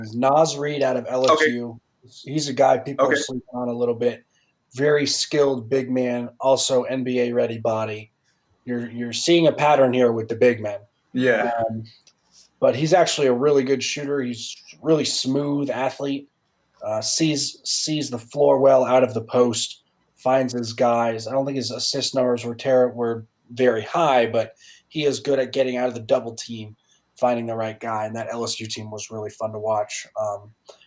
Naz Reid out of Okay. LSU. He's a guy people are Okay. sleeping on a little bit. Very skilled big man, also NBA ready body. You're seeing a pattern here with the big men. Yeah. Um, but he's actually a really good shooter. He's really smooth athlete. Sees the floor well out of the post. Finds his guys. I don't think his assist numbers were very high, but he is good at getting out of the double team, finding the right guy. And that LSU team was really fun to watch.